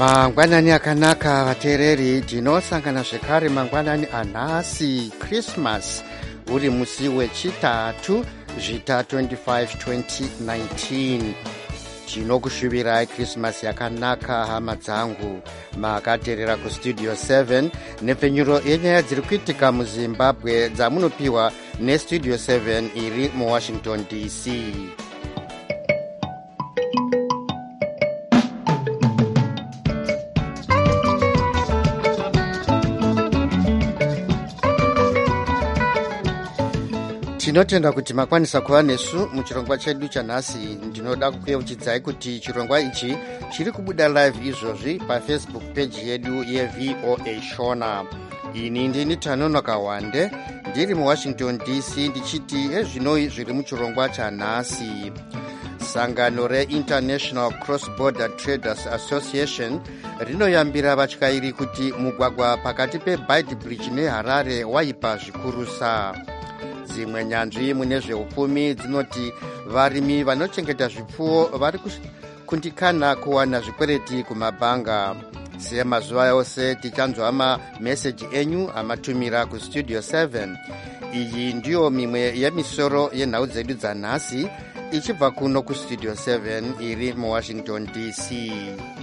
Mangwanani akanaka vateereri, tinosangana zvekare mangwanani anhasi Christmas uri musi wechitatu zvita 25 2019. Tinokushuvirai Christmas yakanaka hama dzangu makateerera kustudio 7 nepfenyuro yenyaya dziri kuitika muZimbabwe dzamunopiwa nestudio 7 iri muWashington DC. Tinotenda kuti makwanisa kuva nesu muchirongwa chedu chanhasi. Ndinoda kukuyeuchidzai kuti chirongwa ichi chiri kubuda live izvozvi paFacebook page yedu yeVOA Shona. Ini ndini Tanonoka Wande ndiri muWashington DC ndichiti ezvinoi zviri muchirongwa chanhasi. Sangano reInternational Cross-Border Traders Association rinoyambira vatyairi kuti mugwagwa pakati peBaiti neHarare waipa zvikurusa. Dzimwe nyanzvi mune zveupfumi dzinoti varimi vanochengeta zvipfuwo vari kundikana kuwana zvikwereti kumabhanga. Semazuva yose tichanzwa mameseji enyu amatumira kustudio 7. Iyi ndiyo mimwe yemisoro yenhau dzedu dzanhasi ichibva kuno kustudio 7 iri muWashington DC.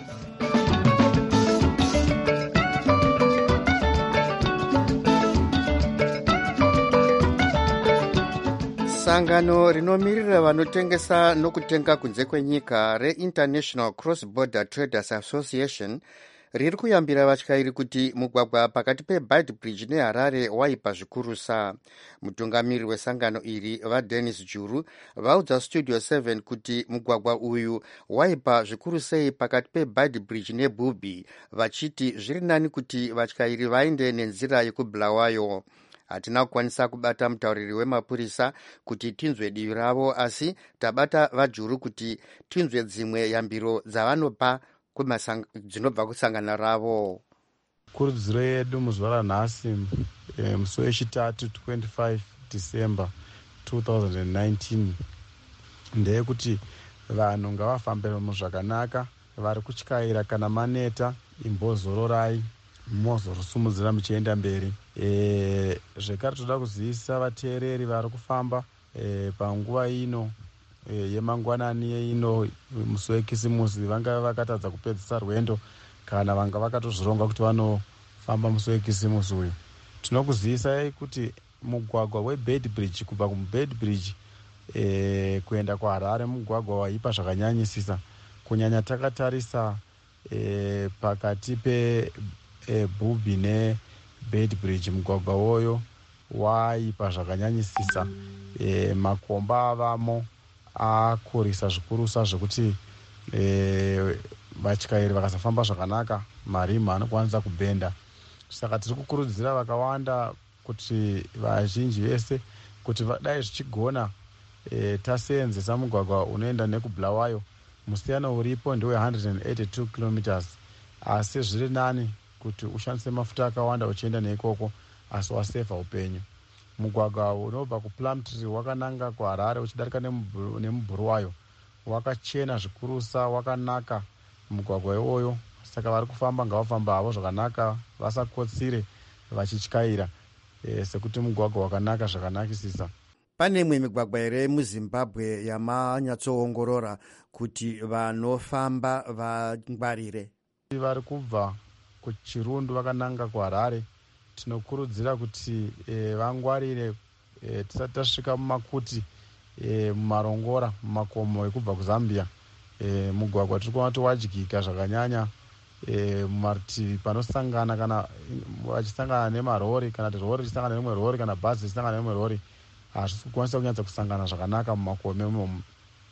Sangano rinomirira vanotengesa nokutenga kunze kwenyika reInternational Cross-Border Traders Association riri kuyambira vatyairi kuti mugwagwa pakati peBaiti neHarare waipa zvikurusa. Mutungamiri wesangano iri vaDennis Juru vaudza studio 7 kuti mugwagwa uyu waipa zvikurusei pakati peBaiti neBubi, vachiti zviri nani kuti vatyairi vaende nenzira yekuBulawayo. Hatina kukwanisa kubata mutauriri wemapurisa kuti tinzwe divi ravo, asi tabata vaJuru kuti tinzwe dzimwe yambiro dzavanopa dzinobva kusangana ravo. Kurudziro yedu muzuva ranhasi musi wechitatu 25 December 2019 ndeyekuti vanhu ngavafambe muzvakanaka, vari kutyaira kana maneta imbozororai mozorusumudzira muchienda mberi. Zvekare toda kuzivisa vateereri vari kufamba panguva ino yemangwanani yeino musi wekisimusi vanga vakatadza kupedzisa rwendo kana vanga vakatozvironga kuti vanofamba musi wekisimusi uyu. Tinokuzivisai kuti mugwagwa weBaiti kubva kuBaiti kuenda kuHarare mugwagwa waipa zvakanyanyisisa, kunyanya takatarisa pakati peBubi neBaiti mugwagwa woyo waipa zvakanyanyisisa. Makomba avamo akurisa zvikurusa zvekuti vatyairi vakasafamba zvakanaka marimu anokwanisa kubhenda. Saka tiri kukurudzira vakawanda kuti vazhinji vese kuti vadai zvichigona taseenzesa mugwagwa unoenda nekuBulawayo. Musiyano uripo ndewe 182 km, asi zviri nani kuti ushandise mafuta akawanda uchienda neikoko asi wasevha upenyu. Mugwagwa unobva kuPlumtree wakananga kuHarare uchidarika nemuBulawayo wakachena zvikurusa, wakanaka mugwagwa iwoyo. Saka vari kufamba ngavafamba havo zvakanaka, vasakotsire vachityaira sekuti mugwagwa wakanaka zvakanakisisa. Pane imwe migwagwa ere muZimbabwe yamanyatsoongorora kuti vanofamba vangwarire? Vari kubva kuChirundu vakananga kuHarare tinokurudzira kuti vangwarire tisati tasvika mumakuti, mumarongora, mumakomo ekubva kuZambia. Mugwagwa tiri kuona kuti wadyika zvakanyanya mumarutivi panosangana, kana vachisangana nemarori, kana rori richisangana nemwe rori, kana bhazi richisangana nemwe rori, hazvisi kukwanisa kunyatsa kusangana zvakanaka mumakomo imomo.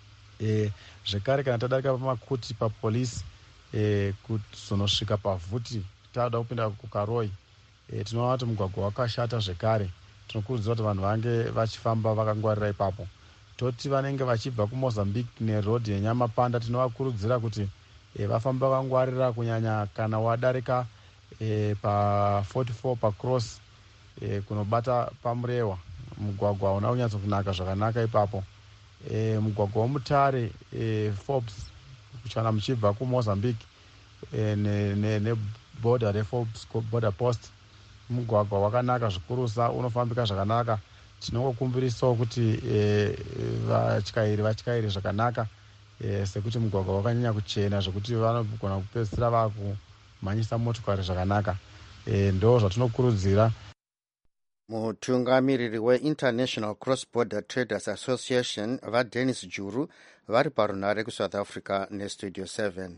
Zvekare kana tadarika pamakuti papolisi kuzonosvika pavhuti tauda kupinda kuKaroi, tinoona kuti mugwagwa wakashata. Zvekare tinokurudzira kuti vanhu vange vachifamba vakangwarira ipapo. Toti vanenge vachibva kuMozambique nerodhi yeNyamapanda tinovakurudzira kuti vafambe vakangwarira, kunyanya kana wadarika pa44 pacross kunobata paMurewa. Mugwagwa una kunyatsokunaka zvakanaka ipapo. Mugwagwa woMutare Forbes kana muchibva kuMozambique neborder reForbes border post. Mugwagwa wakanaka zvikurusa, unofambika zvakanaka. Tinongokumbirisawo kuti vatyairi zvakanaka, sekuti mugwagwa wakanyanya kuchena zvekuti vanogona kupedzisira vakumhanyisa motokari zvakanaka. Ndo zvatinokurudzira. Mutungamiriri weInternational Cross-Border Traders Association vaDennis Juru vari parunare kuSouth Africa neStudio 7.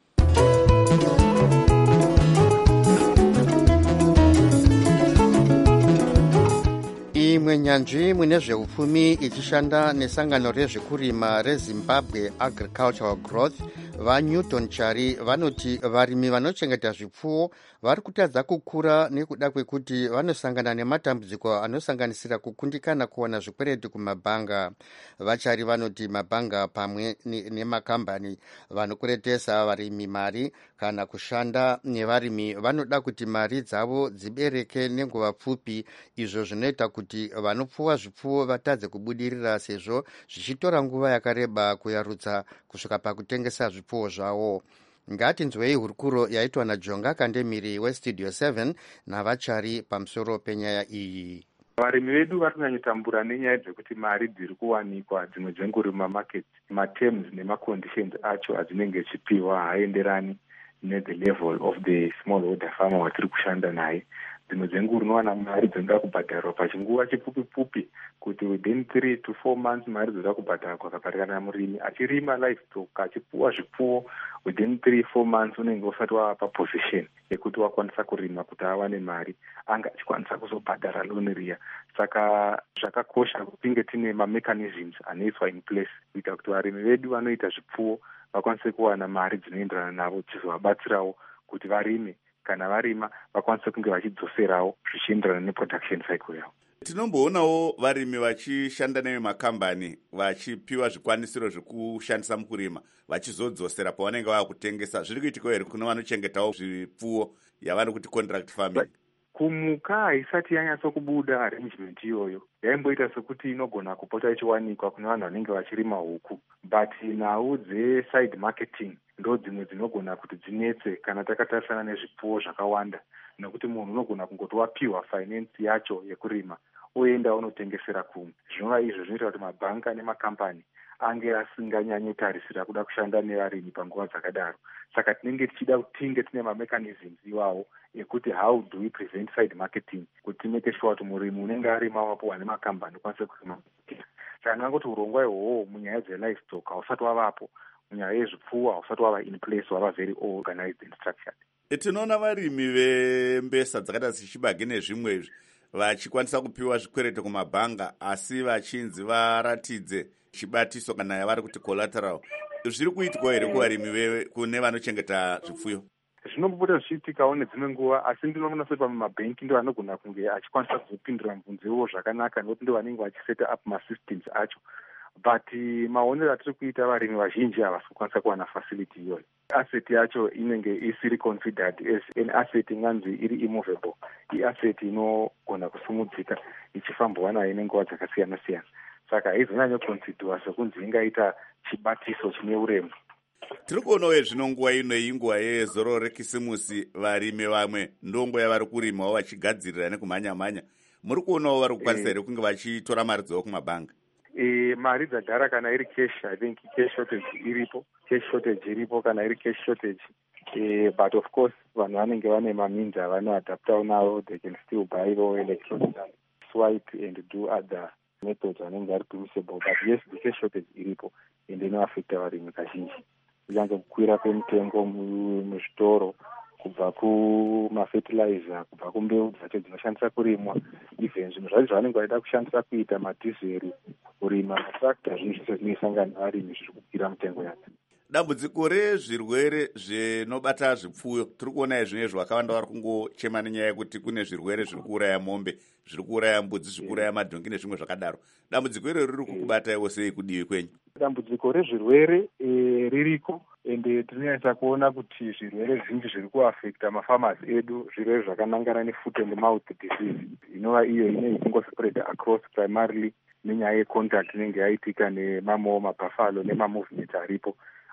Imwe nyanzvi mune zveupfumi ichishanda nesangano rezvekurima reZimbabwe Agricultural Growth vaNewton Chari vanoti varimi vanochengeta zvipfuwo vari kutadza kukura nekuda kwekuti vanosangana nematambudziko anosanganisira kukundikana kuwana zvikwereti kumabhanga. Vachari vanoti mabhanga pamwe nemakambani vanokweretesa varimi mari kana kushanda nevarimi vanoda kuti mari dzavo dzibereke nenguva pfupi, izvo zvinoita kuti vanopfuwa zvipfuwo vatadze kubudirira sezvo zvichitora nguva yakareba kuyarutsa kusvika pakutengesa zvipfuwo zvavo. Ngatinzwei hurukuro yaitwa naJonga Kandemiri weStudio 7 navachari pamusoro penyaya iyi. Varimi vedu vari kunyanyotambura nenyaya dzekuti mari dziri kuwanikwa dzimwe dzenguri mumamaketi, materms nemaconditions acho adzinenge chipiwa haaenderani nethe level of the smallholder farmer watiri kushanda naye. Dzimwe dzenguri unowana mari dzinoda kubhadharwa pachinguva chipfupi kuti within 3 to 4 months mari dzinoda kubhadharwa kwakapatikana murimi achirima livestock achipuwa zvipfuwo within 3-4 months unenge usati wava paposition yekuti wakwanisa kurima kuti awane mari anga achikwanisa kuzobhadhara loan riya. Saka zvakakosha kunge tine mamechanisms anoiswa in place kuita kuti varimi vedu vanoita zvipfuwo vakwanise kuwana mari dzinoenderana navo dzizovabatsirawo kuti varime, kana varima vakwanise kunge vachidzoserawo zvichienderana neproduction cycle yavo. Tinomboonawo varimi vachishanda nevemakambani vachipiwa zvikwanisiro zvekushandisa mukurima vachizodzosera pavanenge vava kutengesa. Zviri kuitikawo here kuna vanochengetawo zvipfuwo yavano kuti contract farming? Kumuka haisati yanyatsokubuda arrangement iyoyo. Yaimboita sekuti inogona kupota ichiwanikwa kuna vanhu vanenge vachirima huku, but nhau dze-side marketing ndo dzimwe dzinogona kuti dzinetse kana takatarisana nezvipfuwo zvakawanda, nekuti munhu unogona kungoti wapiwa finance yacho yekurima oenda unotengesera kumwe. Zvinova izvo zvinoita kuti mabhanka nemakambani ange asinganyanyotarisira kuda kushanda nevarimi panguva dzakadaro. Saka tinenge tichida kuti tinge tine mamechanisms iwawo ekuti how do we prevent side marketing, kuti make sure kuti murimi unenge arima wapuwa nemakambani ukwanise kurima. Saka ndingangoti urongwa ihwohwo munyaya dzelivestock hausati wavapo, munyaya yezvipfuwo hausati wava in place, wava very organized and structured. Tinoona varimi vembesa dzakaita sechibage nezvimwe vachikwanisa kupiwa zvikwereti kumabhanga asi vachinzi varatidze chibatiso kana yavari kuti collateral. Zviri kuitwa here kuvarimi kune vanochengeta zvipfuyo? Zvinombopota zvichiitikawo nedzimwe nguva, asi ndinoona soti pamwe mabhenki ndo anogona kunge achikwanisa kuzopindura mibvunzo zvakanaka, nokuti ndo vanenge vachiseta up masystems acho. But maonero atiri kuita varimi vazhinji havasi kukwanisa kuwana facility iyoyo. Asset yacho inenge isiri considered as an asset inganzi iri immovable, iasset inogona kusumudzika ichifambwa nayo nenguva dzakasiyana siyana. Saka haizonyanyokonsidwa sekunzi ingaita chibatiso chine uremu. Tiri kuonawo zvino nguva ino inguva yezoro rekisimusi, varimi vamwe ndongo yavari kurimawo vachigadzirira nekumhanya-mhanya. Muri kuonawo vari kukwanisa here kunge vachitora mari dzavo kumabhanga? Mari dzadhara kana iri cash, I think cash shortage iripo kana iri cash shortage. But of course vanhu vanenge vane means avanoadaptawo nawo, they can still buy electronic swipe and do other methods anenge ari permissible. But yes, the cash shortage iripo and inoaffecta varimi kazhinji. Kunyanya kukwira kwemitengo muzvitoro, kubva kumafertilizer, kubva kumbeu dzacho dzinoshandisa kurimwa, even zvinhu zvacho zvavanenge vachida kushandisa kuita madhizeri kurima, matrakta, zvinhu zvese zvinoisangana nevarimi zviri kukwira mitengo yacho. Dambudziko rezvirwere zvinobata zvipfuyo, tiri kuona izvinezvi vakawanda vari kungochema nenyaya yekuti kune zvirwere zviri kuuraya mombe, zviri kuuraya mbudzi, zviri kuuraya madhongi nezvimwe zvakadaro. Dambudziko iro riri kukubata sei kudivi kwenyu? Dambudziko rezvirwere ririko, ende tinonyatsa kuona kuti zvirwere zvinji zviri kuaffecta mafarmers edu zvirwere zvakanangana nefoot and mouth disease, inova iyo ine ichingospread across primarily nenyaya yecontact inenge yaitika nemamwe mabuffalo nemamovement aripo.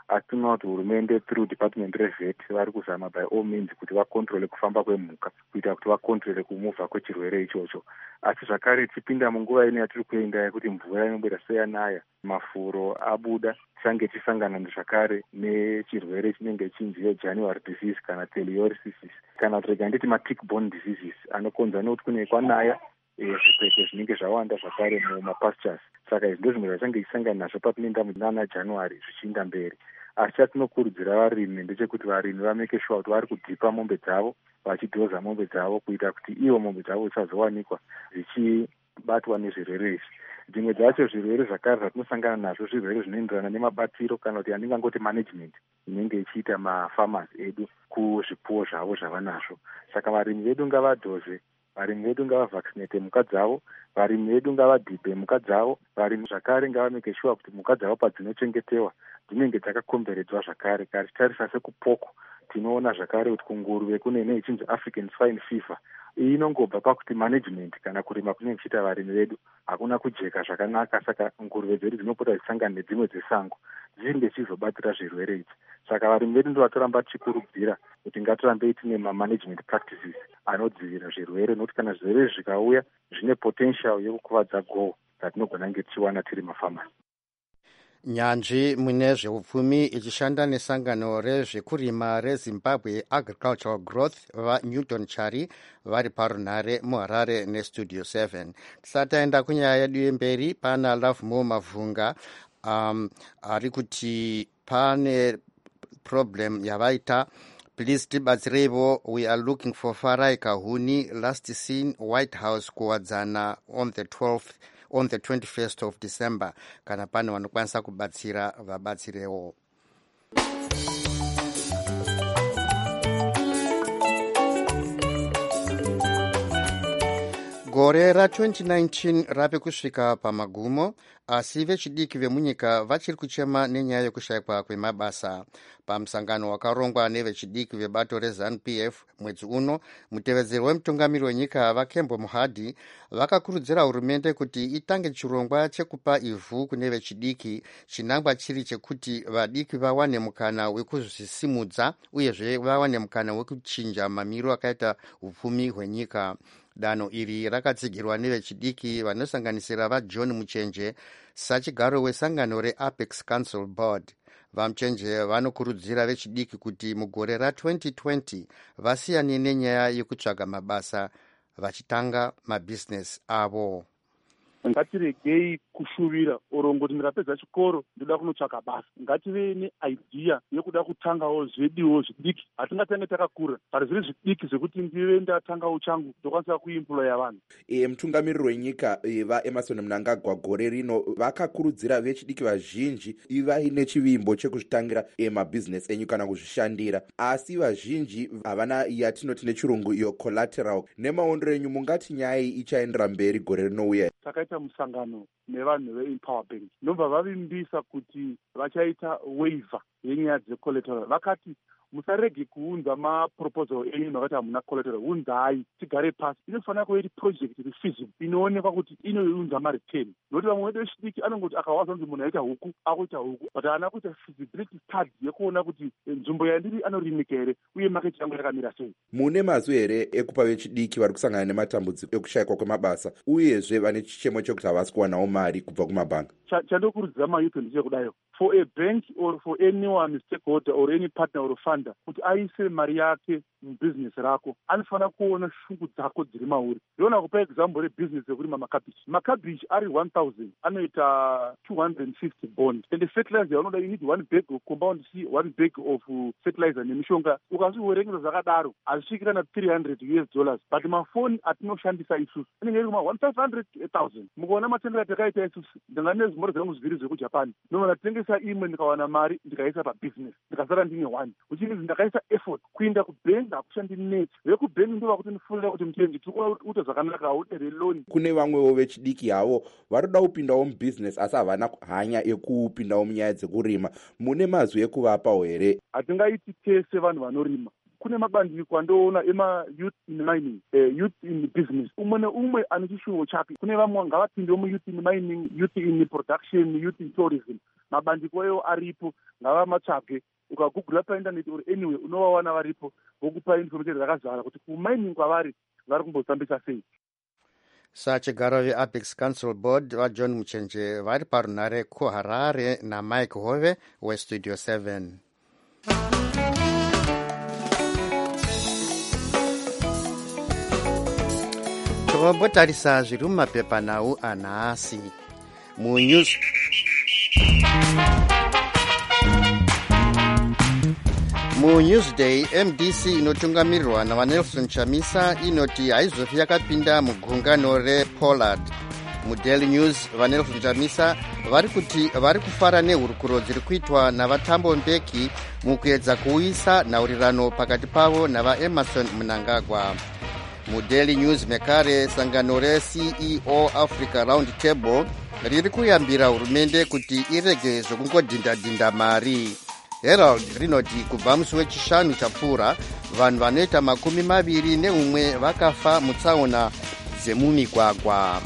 asi tinoona kuti hurumende through department revet vari kuzama by all means kuti vakontrole kufamba kwemhuka kuita kuti vakontrole kumuvha kwechirwere ichocho. Asi zvakare tichipinda munguva ino yatiri kuenda yekuti mvura inomboita seyanaya, mafuro abuda, tisange tisangana zvakare nechirwere chinenge chinzi yeJanuary disease kana teleoriosis kana kuti rega nditi ma-tick-borne diseases anokonzwa nekuti kune kwanaya zvikwekwe zvinenge zvawanda zvakare mumapastures. Saka izvi ndozvimwe zvachange chisangana nazvo papinoenda munana January zvichienda mberi. Asi chatinokurudzira varimi ndechekuti varimi vameke sure kuti vari kudhipa mombe dzavo, vachidhoza mombe dzavo kuita kuti iwo mombe dzavo dzisazowanikwa dzichibatwa nezvirwere izvi. Dzimwe dzacho zvirwere zvakare zvatinosangana nazvo zvirwere zvinoenderana nemabatiro kana kuti andingangoti management inenge ichiita mafarmers edu kuzvipfuwo zvavo zvavanazvo. Saka varimi vedu ngavadhoze, varimi vedu ngavavhaccinate mhuka dzavo, varimi vedu ngavadhibe mhuka dzavo, varimi zvakare ngavameke sure kuti mhuka dzavo padzinochengetewa dzinenge dzakakomberedzwa zvakare. Tichitarisa sekupoko tinoona zvakare kuti kunguruve kune ichinzi African swine fever. Iyi inongobva pakuti management kana kurima kunenge kuchiita varimi vedu hakuna kujeka zvakanaka. Saka nguruve dzedu dzinopota dzisangana nedzimwe dzesango dzichinge chizobatira zvirwere idzi. Saka varimi vedu ndovatoramba tichikurudzira kuti ngatirambei tine management practices anodzivirira zvirwere, nokuti kana zvirwere zvikauya zvine potential yekukuvadza goho dzatinogona kunge tichiwana tiri mafarmers. Nyanzvi mune zveupfumi ichishanda nesangano rezvekurima reZimbabwe Agricultural Growth vaNewton Chari vari parunhare muHarare neStudio 7. Tisati taenda kunyaya yedu yemberi, pana Lovemore Mavhunga ari kuti pane problem yavaita. Please tibatsireivo, we are looking for Farai Kahuni, last seen White House kuwadzana on the 21st of December. Kana pane vanokwanisa kubatsira vabatsirewo. Gore ra2019 rave kusvika pamagumo, asi vechidiki vemunyika vachiri kuchema nenyaya yekushayikwa kwemabasa. Pamusangano wakarongwa nevechidiki vebato reZANU-PF mwedzi uno, mutevedzeri wemutungamiri wenyika vaKembo Muhadhi vakakurudzira hurumende kuti itange chirongwa chekupa ivhu kune vechidiki, chinangwa chiri chekuti vadiki vawane mukana wekuzvisimudza uyezve vawane mukana wekuchinja mamiro akaita upfumi hwenyika. Danho iri rakatsigirwa nevechidiki vanosanganisira vaJohn Muchenje sachigaro wesangano reApex Council Board. VaMuchenje vanokurudzira vechidiki kuti mugore ra2020 vasiyane nenyaya yekutsvaga mabasa vachitanga mabhizinesi avo. Ngatiregei kushuvira orongoti ndikapedza chikoro ndoda kunotsvaka basa. Ngative neidea yekuda kutangawo zveduwo zvidiki. Hatingatange takakura pari zviri zvidiki zvekuti ndive ndatangawo changu ndokwanisa kuimploya vanhu. Mutungamiriri wenyika vaEmmerson Mnangagwa gore rino vakakurudzira vechidiki vazhinji ivai nechivimbo chekuzvitangira mabhizinesi enyu kana kuzvishandira, asi vazhinji havana yatinoti nechirungu iyo collateral. Nemaondero enyu mungati nyaya ichaendera mberi gore rinouya? Takaita musangano nevanhu veEmpower Bank ndobva vavimbisa kuti vachaita waiver yenyaya dzecollateral. Vakati musarege kuunza maproposal enyu nokati hamuna collateral, unzai tigare pasi. Inofanira kuva iri project iri feasible inoonekwa kuti inounza mareturn. Nokuti vamwe vedu vechidiki anongoti akawaza kuti munhu aita huku akuita huku, but haana kuita feasibility study yekuona kuti nzvimbo yandiri anorimika here uye market yangu yakamira sei. Mune mazwi here ekupa vechidiki vari kusangana nematambudziko ekushayikwa kwemabasa uyezve vane chichemo chekuti havasi kuwanawo mari kubva kumabhanga? Chandokurudzira mayuth ndechekudayo, for a bank or for anyone stakeholder or any partner or funder kuti aise mari yake mubizinesi rako anofanira kuona shungu dzako dziri mauri. Ndiona kupa example rebizinesi rekurima makabichi. Makabichi ari 1000 anoita 250 bond, and the fertilizer yaunoda you need 1 bag of compound C, 1 bag of fertilizer nemishonga. Ukazviverengera zvakadaro azvisvikira na $300, but mafoni atinoshandisa isusu anenge iri kuma 1500 1000. Mukaona matendero atakaita isusu ndingane zimori dzangu zviviri zvekuJapan ndinoona tengesa imwe ndikawana mari ndikaisa pabusiness ndikasara ndine 1, which means ndakaisa effort kuinda kubank hakushandi neti. Vekubank ndova kuti ndifunira kuti mutendi tikuona kuti zvakanaka udere loan. Kune vamwewo vechidiki havo varikuda kupindawo mubusiness asi havana hanya yekupindawo munyaya dzekurima. Mune mazwi ekuvapawo here? Hatingaiti tese vanhu vanorima. Kune mabandiko andoona youth in mining, youth in business. Umwe neumwe ane chishuwo chake. Kune vamwe ngavapindewo muyouth in mining, youth in production, youth in tourism. mabandiko ewo aripo, ngava matsvage. Ukagugula paindaneti or anyway unovawana varipo, vokupa information yakazara kuti kumining kwavari vari kumbotambisa sei. Sachigaro veApex Council Board vaJohn Muchenje vari parunare kuHarare naMike Hove weStudio 7. Tombotarisa zviri mumapepanhau anhasi. MuNewsday, MDC inotungamirirwa navaNelson Chamisa inoti haizofi yakapinda mugungano rePollard. MuDaily News, vaNelson Chamisa vari kufara nehurukuro dziri kuitwa navaTambo Mbeki mukuedza kuuyisa nhaurirano pakati pavo navaEmerson Mnangagwa. MuDaily News mekare, sangano reCEO Africa Round Table riri kuyambira hurumende kuti irege zvokungodhindadhinda mari. Herald rinoti kubva musi wechishanu chapfuura vanhu vanoita 21 vakafa mutsaona dzemumigwagwa.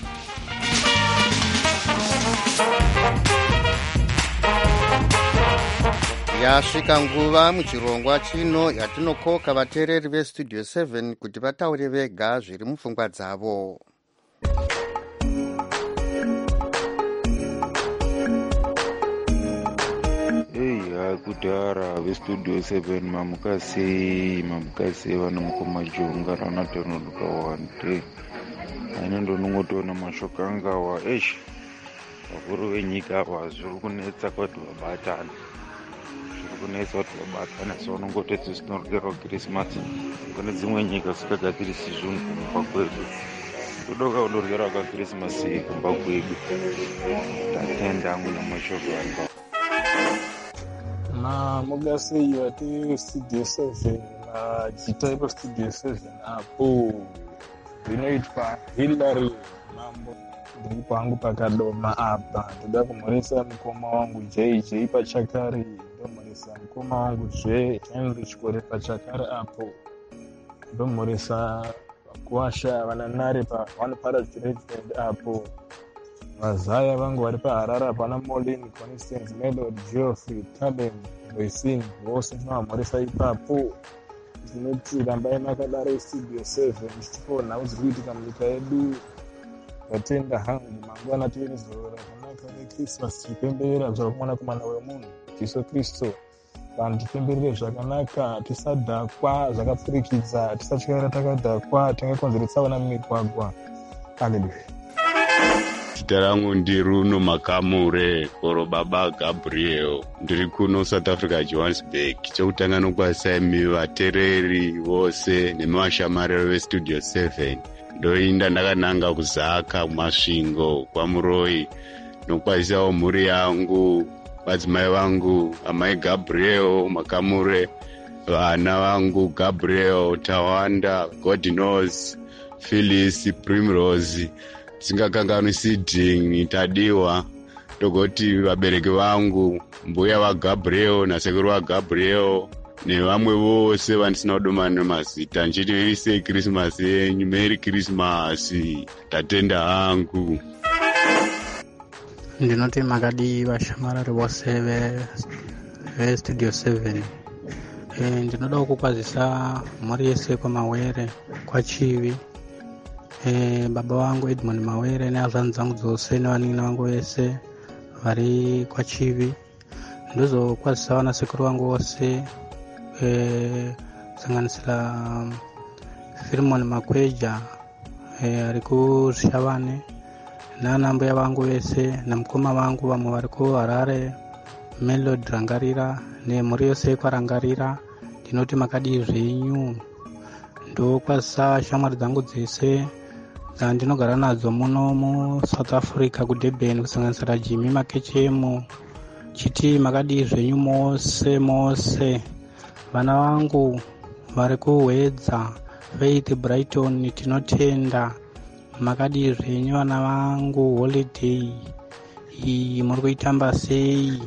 Yasvika nguva muchirongwa chino yatinokoka vateereri veStudio 7 kuti vataure vega zviri mupfungwa dzavo. Kudhara veStudio 7 mamukasei vanomukomajonga ranatonoluka wante ainondonongotoona mashoko angawa vakuru venyika ava zviri kunetsa kuti vabatana so vanongototi zvinorukirawo kirismasi kune dzimwe nyika zvikagadzirisi zvinhu kumba kwedu todoka kudorukirawo kakirismasi kumba kwedu tatenda angu namashoko anga Mugasi wati Studio 7 jita ipo Studio 7 apo zvinoitwa Hillary Mambo ndiri pangu pakadoma apa ndoda kumhoresa mukoma wangu JJ Pachakari, ndomhoresa mukoma wangu Henry Chikore Pachakari apo, ndomhoresa kuwasha vananare pa One Parachute Regiment apo, vazaya vangu vari paHarare hapana Molin Constance Melody Geoffrey Taben Boisin vose ndinomhoresa ipapo. Ndinoti rambai makadaro Studio 7 ndichitipo nhau dziri kuitika munyika yedu. Vatenda hangu mangwana tive nezorora rakanaka reChristmas tipemberera zvakakomana wemunhu Jesu Kristu. Vanhu tipemberere zvakanaka, tisadhakwa zvakapfurikidza, tisatyaira takadhakwa tingakonzeresa vana mumigwagwa. Haleluya. Zita rangu ndiRuno Makamure Koro Baba Gabriel, ndiri kuno South Africa Johannesburg. Chekutanga nokwasai vateereri vose nemavashamariro veStudio 7. Ndoinda ndakananga kuzaka kumasvingo kwaMuroi nokwaisawo mhuri yangu, madzimai vangu amai Gabriel Makamure, vana vangu Gabriel Tawanda, God knows, Phyllis Primrose, tisingakanganwi Siding Tadiwa, togoti vabereki vangu mbuya vaGabriel nasekuru vaGabriel nevamwe vose vandisina kudoma nemazita, nchiti vise Christmas yenyu, Merry Christmas, tatenda hangu. Ndinoti makadi vashamarari vose veStudio 7. Ndinoda kukwazisa mhuri yese kwaMawere, kwaChivi, baba vangu Edmund Mawere nehanzvadzi dzangu dzose nevanini vangu vese vari kwaChivi. Ndozokwazisa vanasekuru vangu vose kusanganisira Philemon Makweja ari kuShavane, nanambuya vangu vese namukoma vangu vamwe vari kuHarare, Melody Rangarira nemhuri yose kwaRangarira. Ndinoti makadi zvenyu. Ndokwazisa shamwari dzangu dzese dzandinogara nadzo muno muSouth Africa kuDurban, kusanganisira Jimmy Makechemo. Chiti makadi zvenyu mose. Vana vangu vari kuHwedza, Faith Brighton, tinotenda makadi zvenyu vana vangu. Holiday iyi muri kuitamba sei?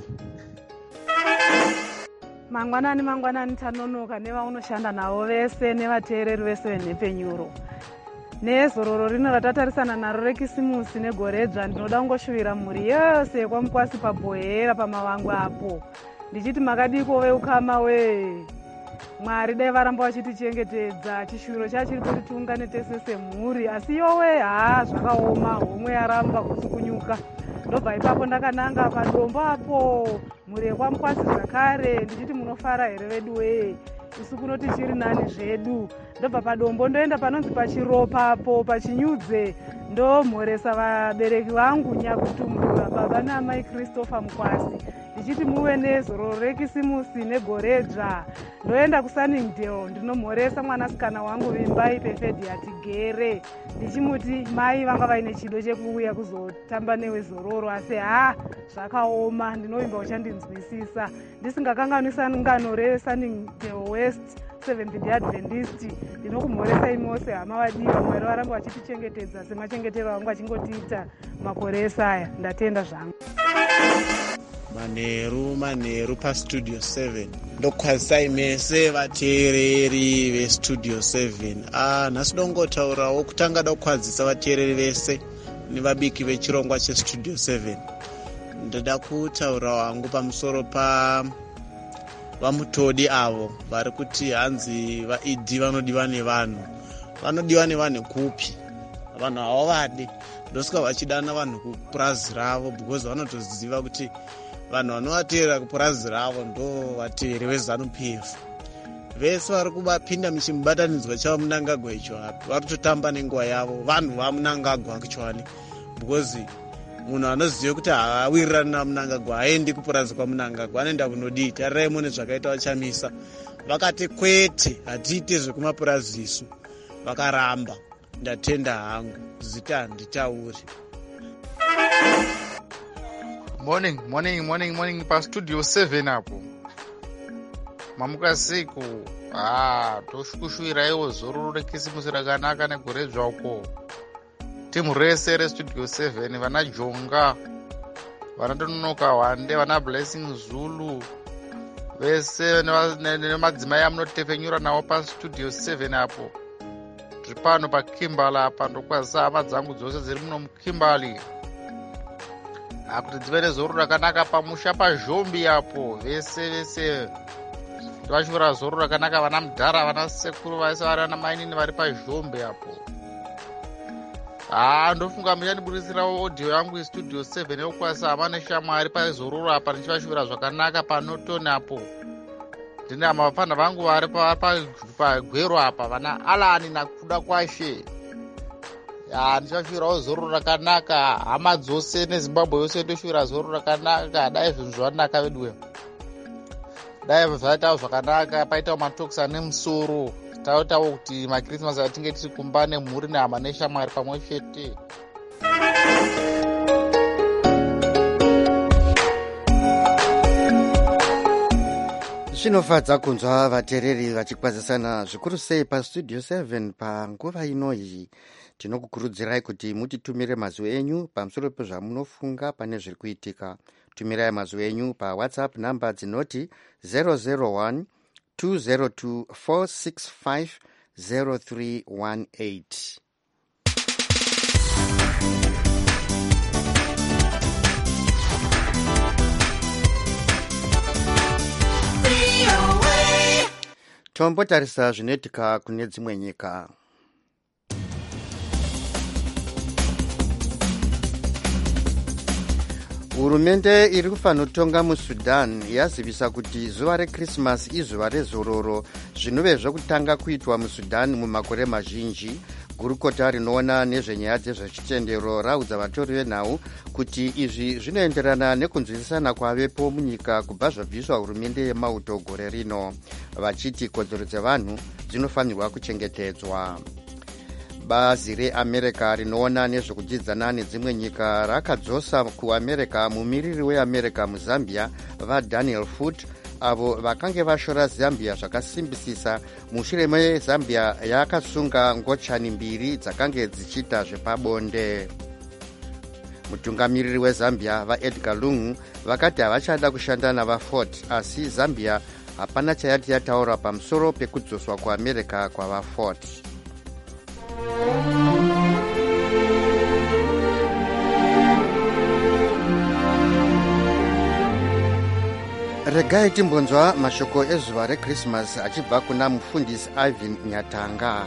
Mangwanani tanonoka nevaunoshanda navo vese nevateereri vese venhepenyuro. nezororo rino ratatarisana naro rekisimusi negoredzva. Ndinoda kungoshuvira mhuri yose yekwaMukwasi paBhohera pamavangu apo ndichiti makadiko veukama we. Mwari dai varamba vachitichengetedza. Chishuviro chachiri kuti tiungane tese semhuri, asi yowe zvakaoma, homwe yaramba kusukunyuka. Ndobva ipapo ndakananga padombo apo mhuri yekwaMukwasi zvakare ndichiti munofara here vedu wee, isu kunoti chiri nani zvedu. Ndobva padombo ndoenda panonzi pachiropapo pachinyudze ndomhoresa vabereki vangu Nyakutumbura, baba naamai Christopher Mukwasi, ndichiti muve nezororo rekisimusi negoredzva. Ndoenda kuSunningdale ndinomhoresa mwanasikana wangu Vimbai Pefedi Atigere, ndichimuti mai vanga vaine chido chekuuya kuzotamba newe zororo, asi zvakaoma. Ndinovimba uchandinzwisisa. Ndisingakanganisa ngano reSunningdale West Seventh Day Adventist, ndinokumhoresai mose hama vadiwa. Mwari varamba vachitichengetedza semachengetero vangu achingotiita makore esaya. Ndatenda zvangu. Manheru paStudio 7. Ndokwazisai mese vateereri veStudio 7. Nhasi dongotaurawo kutanga dokwazisa vateereri vese nevabiki vechirongwa cheStudio 7. Ndoda kutaura wangu pamusoro vamutodi avo vari kuti hanzi vaID vanodiwa nevanhu. Vanodiwa nevanhu kupi? Vanhu havo vade ndosvika vachidana vanhu kupurazi ravo, because vanotoziva kuti vanhu vanovateerera kupurazi ravo ndo vateeri veZANU-PF. Vese vari kupinda muchimubatanidzwa chavo Mnangagwa icho api, vari kutotamba nenguva yavo. Vanhu vaMnangagwa actually, because munhu anoziva kuti haawirirani naMnangagwa haendi kupurazi kwaMnangagwa, anoenda kunodii. Tarirai mune zvakaita vachamisa, vakati kwete hatiite zvekumapurazi isu, vakaramba. Ndatenda hangu, zita handitauri. Morning paStudio 7 apo. Mamuka siku. Toshukushuvirawo zororo rekisimusi rakanaka negoredzva uko. Timu rese reStudio 7, vana Jonga, vana Tononoka Wande, vana Blessing Zulu, vese nemadzimai amunotefenyura nawo paStudio 7 apo. Pano paKimberley apa ndokwazisa hama dzangu dzose dziri muno muKimberley kuti dzive nezororo rakanaka pamusha paZhombi apo. Vese ndivashuvira zororo rakanaka, vana Mudhara, vana sekuru vese vari vana mainini vari paZhombi apo. Ndofunga muchandiburisirawo audio yangu yeStudio 7 yokwasa hama neshamwari pazororo apa, ndichivashuvira zvakanaka panotoni apo. Ndine hamapana vangu vari pagwero apa, vana Alani nakuda kwashe. Ndichashuvirawo zororo rakanaka, hama dzose neZimbabwe yose ndoshuvira zororo rakanaka. Dai zvinhu zvanaka veduwe, dai zvaitawo zvakanaka, paitawo matokisi ane musoro, tautawo kuti maKrisimasi atinge tiri kumba nemhuri nehama neshamwari pamwe chete. Zvinofadza kunzwa vateereri vachikwazisana zvikuru sei paStudio 7 panguva inoyi. Tinokukurudzirai kuti mutitumire mazwi enyu pamusoro pezvamunofunga pane zviri kuitika. Tumirai mazwi enyu paWhatsApp namba dzinoti 001 202 465 0318. Tombotarisa zvinoitika kune dzimwe nyika. Hurumende iri kufanotonga muSudan yazivisa kuti zuva reKrisimasi izuva rezororo zvinove zvekutanga kuitwa muSudan mumakore mazhinji. Gurukota rinoona nezvenyaya dzezvechitendero raudza vatori venhau kuti izvi zvinoenderana nekunzwisisana kwavepo munyika kubva zvabviswa hurumende yemauto gore rino, vachiti kodzero dzevanhu dzinofanirwa kuchengetedzwa. Bazi reAmerica rinoona nezvekudyidzana nedzimwe nyika rakadzosa kuAmerica mumiriri weAmerica muZambia vaDaniel Foot, avo vakange vashora Zambia zvakasimbisisa mushure meZambia yakasunga ngochani mbiri dzakange dzichiita zvepabonde. Mutungamiriri weZambia vaEdgar Lungu vakati havachada kushanda navaFort, asi Zambia hapana chayati yataura pamusoro pekudzoswa kuAmerica kwavaFort. regai timbonzwa mashoko ezuva rekrismas achibva kuna mufundisi Ivan Nyatanga.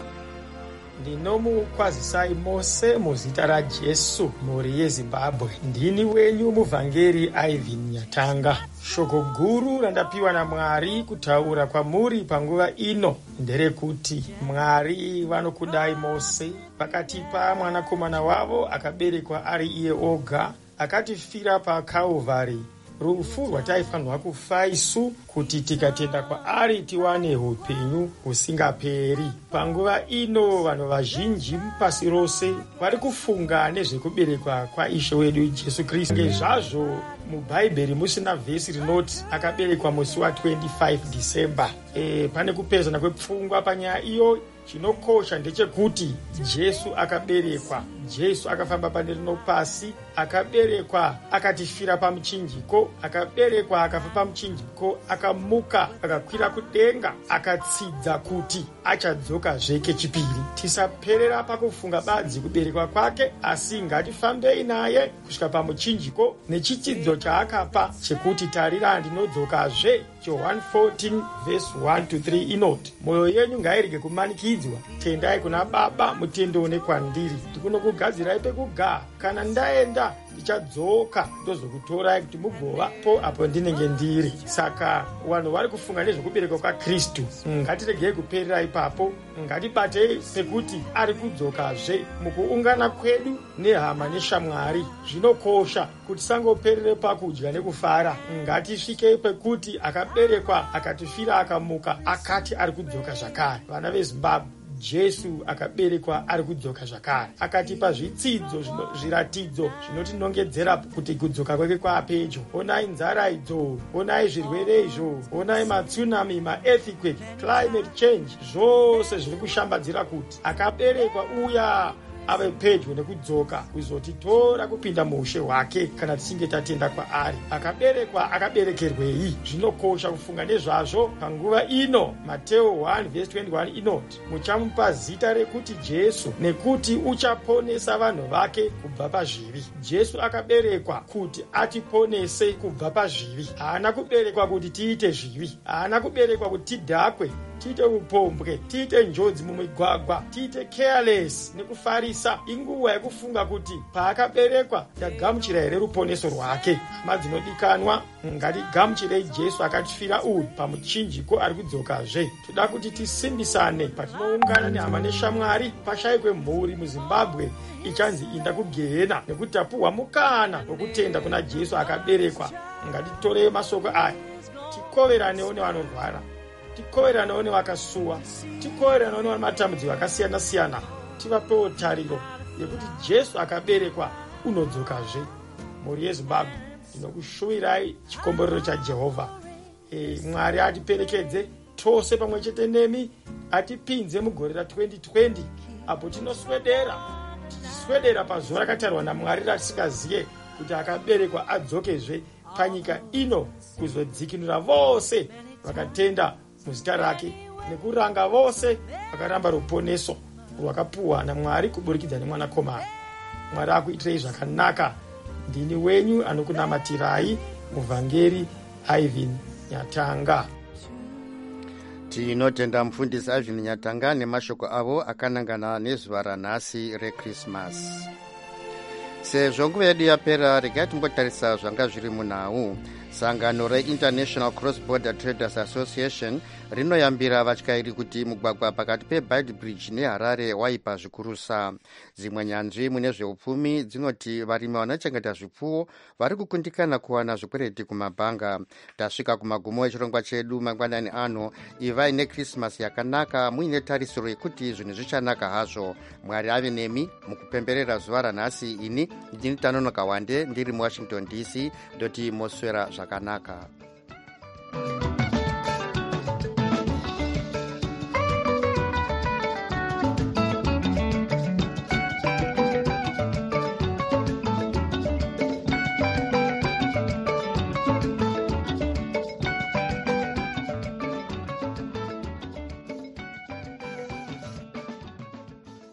Ndinomukwazisai mose muzita raJesu, mhuri yeZimbabwe. Ndini wenyu muvhangeri Ivan Nyatanga. Shoko guru randapiwa naMwari kutaura kwamuri panguva ino nderekuti Mwari vanokudai mose, vakatipa mwanakomana wavo akaberekwa ari iye oga, akatifira paKalvari, rufu rwataifanirwa kufa isu kuti tikatenda kwaari tiwane upenyu husingaperi. Panguva ino vanhu vazhinji pasi rose vari kufunga nezvekuberekwa kwaIshe wedu Jesu Kristu. Ngezvazvo mubhaibheri musina vhesi rinoti akaberekwa musi wa25 December. Pane kupedzana kwepfungwa panyaya iyo. Chinokosha ndechekuti Jesu akaberekwa, Jesu akafamba pane rino pasi, akaberekwa akatifira pamuchinjiko, akaberekwa akafa pamuchinjiko, akamuka akakwira kudenga, akatsidza kuti achadzoka zveke chipiri. Tisaperera pakufunga badzi kuberekwa kwake, asi ngatifambei naye kusvika pamuchinjiko nechitsidzo chaakapa chekuti tarira ndinodzokazve. John 14 verse 1-3 inoti, mwoyo yenyu ngairege kumanikidzwa, tendai kuna Baba mutende nekwandiri. Ndikunokugadzirai pekugara, kana ndaenda ndichadzoka ndozokutorai kuti mugova po apo ndinenge ndiri. Saka vanhu vari kufunga nezvekuberekwa kwaKristu, ngatiregei kuperera ipapo, ngatibatei pekuti ari kudzokazve mukuungana kwedu nehama neshamwari. Zvinokosha kuti sangoperere pakudya nekufara, ngatisvikei pekuti akaberekwa akatifira akamuka akati ari kudzoka zvakare. Vana veZimbabwe, Jesu akaberekwa ari kudzoka zvakare, akatipa zvitsidzo zviratidzo zvinotinongedzera kuti kudzoka kwake kwapedyo. Onai nzara idzo, onai zvirwere izvo, onai matsunami, maearthquake, climate change, zvose zviri kushambadzira kuti akaberekwa uya ave pedyo nekudzoka kuzotitora kupinda muushe hwake kana tichinge tatenda kwaari. Akaberekwa akaberekerwei? Zvinokosha kufunga nezvazvo panguva ino. Mateo 1 verse 21 inoti, muchamupa zita rekuti Jesu, nekuti uchaponesa vanhu vake kubva pazvivi. Jesu akaberekwa kuti atiponese kubva pazvivi. Haana kuberekwa kuti tiite zvivi, haana kuberekwa kuti tidhakwe, tiite upombwe, tiite njodzi mumigwagwa, tiite careless nekufarisa. Inguva yekufunga kuti paakaberekwa ndagamuchira here ruponeso rwake. Hama dzinodikanwa, ngatigamuchirei Jesu akatifira uyu pamuchinjiko ari kudzokazve. Toda kuti tisimbisane patinoungana nehama neshamwari. Pashayikwe mhuri muZimbabwe ichanzi inda kugehena nekuti tapuhwa mukana wekutenda kuna Jesu akaberekwa. Ngatitorei masoko aya tikoveranewo nevanorwara, tikoveranewo nevakasuwa, tikoveranewo nevamatambudziko akasiyana siyana. Tivapewo tariro yekuti Jesu akaberekwa unodzokazve. Mhuri yeZimbabwe, ndinokushuvirai chikomborero chaJehovha. Mwari atiperekedze tose pamwe chete nemi, atipinze mugore ra2020 apo tinoswedera tichiswedera pazuva rakatarwa naMwari ratisingaziye kuti akaberekwa adzokezve panyika ino kuzodzikinura vose vakatenda muzita rake nekuranga vose vakaramba ruponeso rwakapuhwa naMwari kuburikidza nemwanakomana. Mwari akuitirei zvakanaka. Ndini wenyu anokunamatirai muvhangeri Ivan Nyatanga. Tinotenda mufundisi Ivan Nyatanga nemashoko avo akanangana nezuva ranhasi rekrismas. Sezvo nguva yedu yapera, regai timbotarisa zvanga zviri munhau. Sangano reInternational Cross Border Traders Association rinoyambira vatyairi kuti mugwagwa pakati peBaidbridge neHarare waipa zvikurusa. Dzimwe nyanzvi mune zveupfumi dzinoti varimi vanochengeta zvipfuwo vari kukundikana kuwana zvikwereti kumabhanga. Tasvika kumagumo echirongwa chedu mangwanani ano. Ivai nekrismas yakanaka muine tarisiro yekuti zvinhu zvichanaka hazvo. Mwari ave nemi mukupemberera zuva ranhasi. Ini ndini Tanonoka Wande ndiri muWashington DC. Moswera zvakanaka.